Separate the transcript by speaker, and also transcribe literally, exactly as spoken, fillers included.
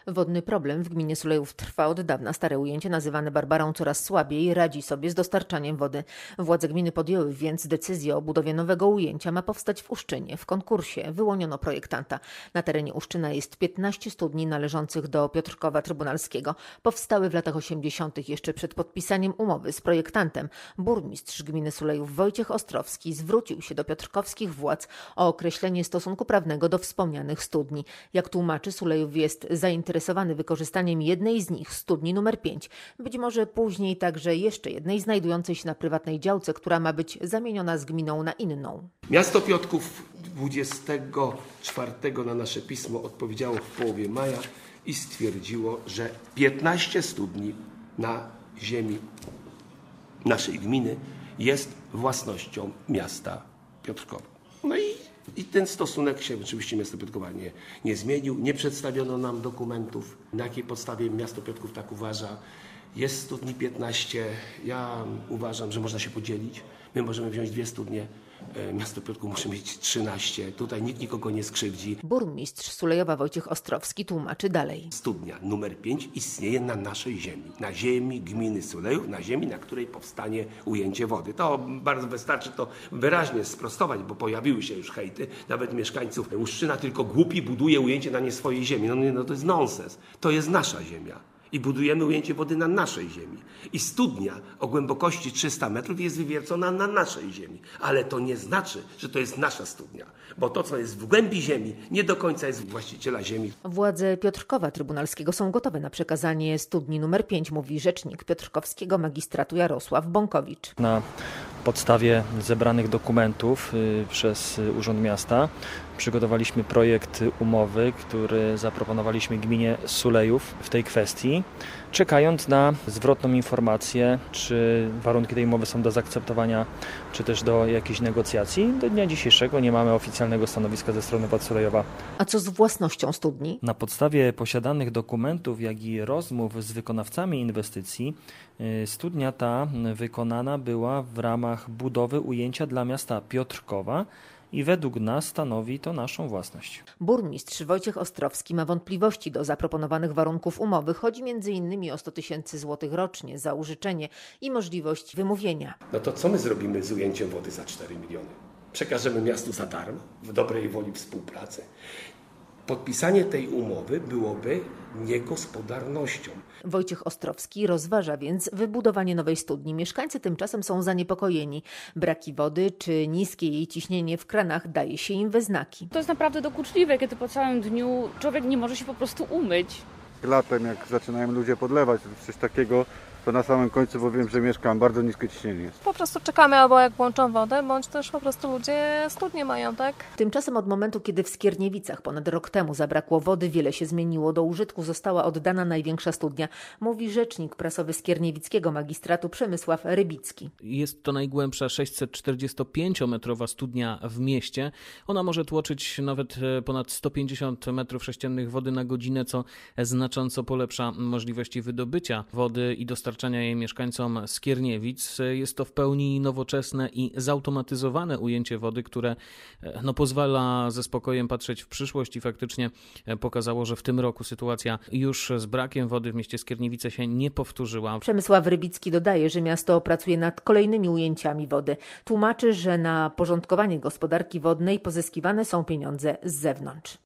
Speaker 1: Wodny problem w gminie Sulejów trwa od dawna. Stare ujęcie, nazywane Barbarą, coraz słabiej radzi sobie z dostarczaniem wody. Władze gminy podjęły więc decyzję o budowie nowego ujęcia. Ma powstać w Uszczynie. W konkursie wyłoniono projektanta. Na terenie Uszczyna jest piętnaście studni należących do Piotrkowa Trybunalskiego. Powstały w latach osiemdziesiątych jeszcze przed podpisaniem umowy z projektantem. Burmistrz gminy Sulejów Wojciech Ostrowski zwrócił się do piotrkowskich władz o określenie stosunku prawnego do wspomnianych studni. Jak tłumaczy, Sulejów jest zainteresowany wykorzystaniem jednej z nich, studni numer pięć. Być może później także jeszcze jednej znajdującej się na prywatnej działce, która ma być zamieniona z gminą na inną.
Speaker 2: Miasto Piotrków dwudziestego czwartego na nasze pismo odpowiedziało w połowie maja i stwierdziło, że piętnaście studni na ziemi naszej gminy jest własnością miasta Piotrkowa. No i I ten stosunek się oczywiście miasto Piotrkowa nie, nie zmienił. Nie przedstawiono nam dokumentów, na jakiej podstawie miasto Piotrków tak uważa. Jest studni piętnaście. Ja uważam, że można się podzielić. My możemy wziąć dwie studnie. Miasto Piotrków musi mieć trzynaście. Tutaj nikt nikogo nie skrzywdzi.
Speaker 1: Burmistrz Sulejowa Wojciech Ostrowski tłumaczy dalej.
Speaker 2: Studnia numer pięć istnieje na naszej ziemi. Na ziemi gminy Sulejów, na ziemi, na której powstanie ujęcie wody. To bardzo wystarczy to wyraźnie sprostować, bo pojawiły się już hejty, nawet mieszkańców Uszczyna, tylko głupi buduje ujęcie na nie swojej ziemi. No, no to jest nonsens. To jest nasza ziemia. I budujemy ujęcie wody na naszej ziemi. I studnia o głębokości trzysta metrów jest wywiercona na naszej ziemi. Ale to nie znaczy, że to jest nasza studnia. Bo to, co jest w głębi ziemi, nie do końca jest właściciela ziemi.
Speaker 1: Władze Piotrkowa Trybunalskiego są gotowe na przekazanie studni numer pięć, mówi rzecznik piotrkowskiego magistratu Jarosław Bąkowicz.
Speaker 3: Na podstawie zebranych dokumentów y, przez Urząd Miasta przygotowaliśmy projekt umowy, który zaproponowaliśmy gminie Sulejów w tej kwestii, czekając na zwrotną informację, czy warunki tej umowy są do zaakceptowania, czy też do jakichś negocjacji. Do dnia dzisiejszego nie mamy oficjalnego stanowiska ze strony władz Sulejowa.
Speaker 1: A co z własnością studni?
Speaker 3: Na podstawie posiadanych dokumentów, jak i rozmów z wykonawcami inwestycji, studnia ta wykonana była w ramach budowy ujęcia dla miasta Piotrkowa i według nas stanowi to naszą własność.
Speaker 1: Burmistrz Wojciech Ostrowski ma wątpliwości do zaproponowanych warunków umowy. Chodzi między innymi o sto tysięcy złotych rocznie za użyczenie i możliwość wymówienia.
Speaker 2: No to co my zrobimy z ujęciem wody za cztery miliony? Przekażemy miastu za darmo, w dobrej woli współpracy. Podpisanie tej umowy byłoby niegospodarnością.
Speaker 1: Wojciech Ostrowski rozważa więc wybudowanie nowej studni. Mieszkańcy tymczasem są zaniepokojeni. Braki wody czy niskie jej ciśnienie w kranach daje się im we znaki.
Speaker 4: To jest naprawdę dokuczliwe, kiedy po całym dniu człowiek nie może się po prostu umyć.
Speaker 5: Latem, jak zaczynają ludzie podlewać coś takiego, to na samym końcu, bo wiem, że mieszkam, bardzo niskie ciśnienie jest.
Speaker 6: Po prostu czekamy, albo jak włączą wodę, bądź też po prostu ludzie studnie mają, tak?
Speaker 1: Tymczasem od momentu, kiedy w Skierniewicach ponad rok temu zabrakło wody, wiele się zmieniło. Do użytku została oddana największa studnia, mówi rzecznik prasowy Skierniewickiego magistratu Przemysław Rybicki.
Speaker 7: Jest to najgłębsza sześćsetczterdziestopięciometrowa studnia w mieście. Ona może tłoczyć nawet ponad sto pięćdziesiąt metrów sześciennych wody na godzinę, co znacząco polepsza możliwości wydobycia wody i dostarczania jej mieszkańcom Skierniewic. Jest to w pełni nowoczesne i zautomatyzowane ujęcie wody, które no, pozwala ze spokojem patrzeć w przyszłość i faktycznie pokazało, że w tym roku sytuacja już z brakiem wody w mieście Skierniewice się nie powtórzyła.
Speaker 1: Przemysław Rybicki dodaje, że miasto pracuje nad kolejnymi ujęciami wody. Tłumaczy, że na porządkowanie gospodarki wodnej pozyskiwane są pieniądze z zewnątrz.